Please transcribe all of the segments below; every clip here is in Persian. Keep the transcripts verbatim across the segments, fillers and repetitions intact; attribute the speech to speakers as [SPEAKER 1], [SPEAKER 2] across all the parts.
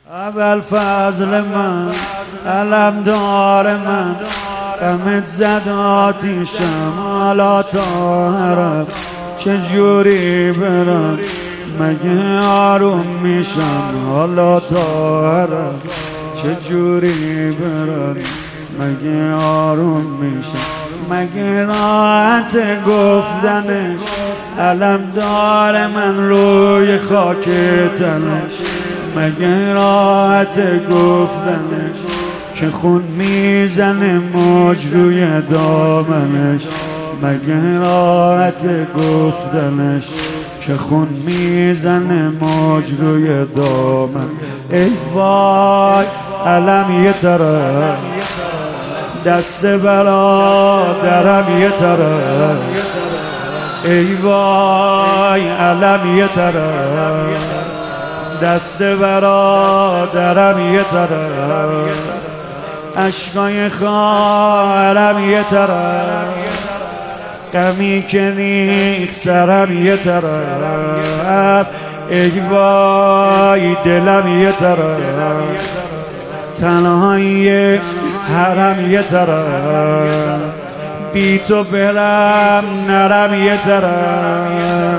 [SPEAKER 1] اول فضل من علم دار من غمت زد آتیشم حالا طاهرم چجوری برم مگه آروم میشم حالا طاهرم چجوری برم مگه آروم میشم مگه راحت گفتنش علم دار من روی خاک تنش مگه راحت گفتنش که خون میزنه موج روی دامنش مگه راحت گفتنش که خون میزنه موج روی دامن ای وای علم یه طرف دست برادرم یه طرف ای وای علم یه طرف دست برادرم یه طرف عشقای خواهرم یه طرف غمی که ریخ سرم یه طرف ای وای دلم یه طرف تنهایی حرم یه طرف بی تو برم نرم یه طرف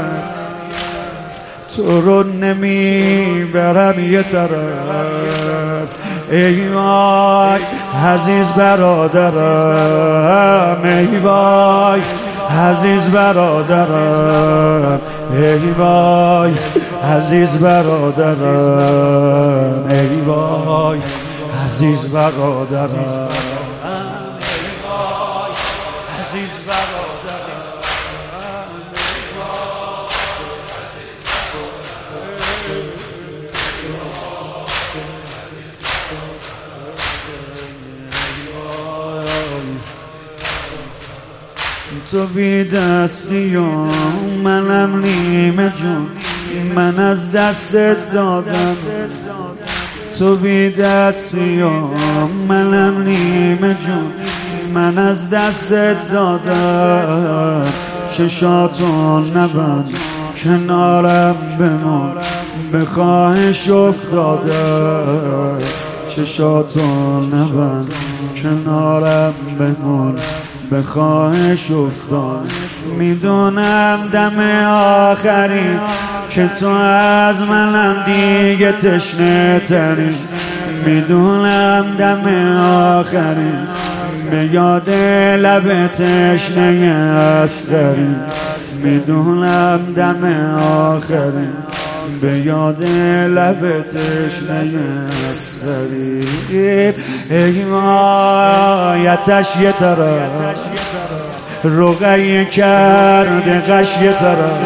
[SPEAKER 1] تو رو نمی برم یه طرف ای وای عزیز برادرم ای وای عزیز برادرم ای وای عزیز برادرم ای وای عزیز برادرم عزیز برادرم تو بی دستی و منم نیمه جون من از دستت دادم تو بی دستی و منم نیمه جون من از دستت دادم چشاتون نبند کنارم بمون به خواهش افتادم چشاتون نبند کنارم بمون به خواهش افتاد میدونم دم آخری که تو از منم دیگه تشنه تری میدونم دم آخری به یاد لب تشنه اصغری میدونم دم آخری به یاد لب تشنه اصغری ای وایتش یه طرف رقیه کرده غش یه طرف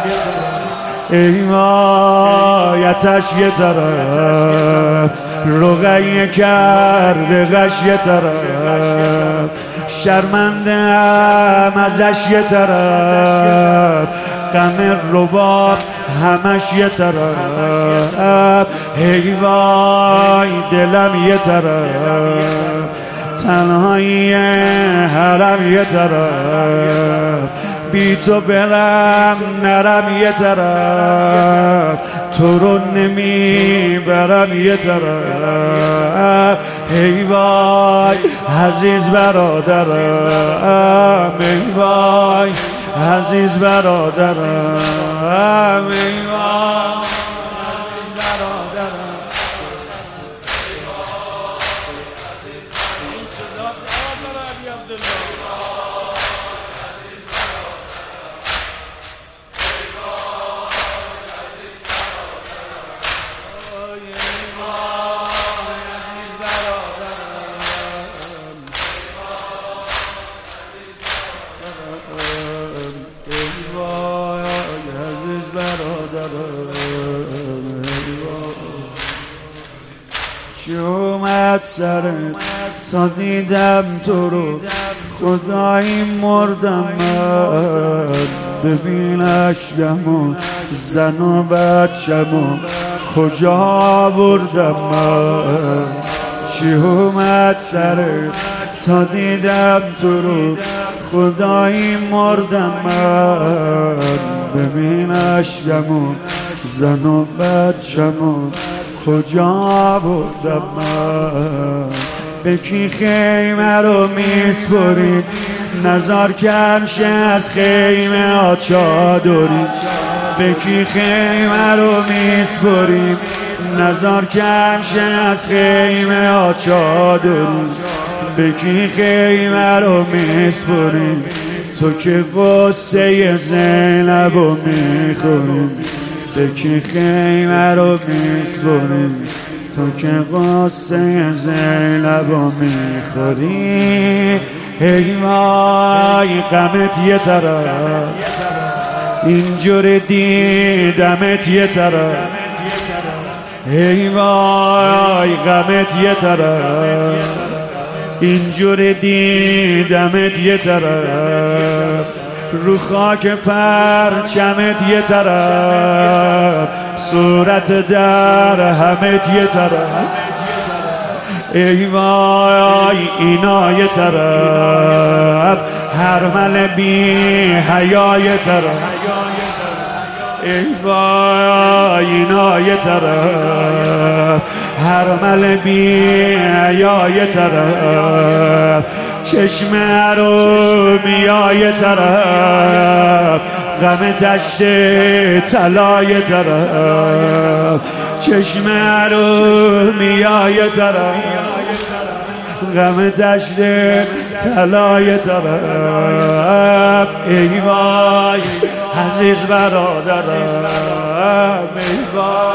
[SPEAKER 1] ای وایتش یه طرف رقیه کرده غش یه طرف شرمنده هم ازش یه طرف غم رباب همش یه طرف ای وای دلم یه طرف تنهایی حرم یه طرف بی تو برم نرم یه طرف تو رو نمی برم یه طرف ای وای عزیز برادرم ای وای عزیز برادرم ای وای عزیز برادرم این صدا دارم علی عبدالله چی اومد سرت تا دیدم تو رو خدایی مردم من ببین اشکمو زن و بچمو کجا بردم من چی اومد سرت تا دیدم تو رو خدایی مردم من ببین اشکمو زن و بچمو کجا بردم من؟ به کی خیمه رو میسپرید؟ نزار کنشه از خیمه ها چادری. به کی خیمه رو میسپرید؟ نزار کنشه از خیمه ها چادری. به کی خیمه رو میسپرید؟ تو که غصه زینب رو میخوری. به کی خیمه رو میسپرید؟ تو که غصه زینب رو میخوری. ای وای غمت یه طرف، اینجور دیدمت یه طرف. ای وای غمت یه طرف، اینجور دیدمت یه طرف. رو خاک پرچمت یه طرف، صورت در همت یه طرف. ای وای اینا یه طرف، هرمل بی حیا یه طرف. ای وای اینا یه طرف، هرمل بی حیا یه طرف. چشم رو میا یه طرف، غم دشت طلا یه طرف. چشم رو میا یه طرف، غم دشت طلا یه طرف. ای وای عزیز برادرم، ای وای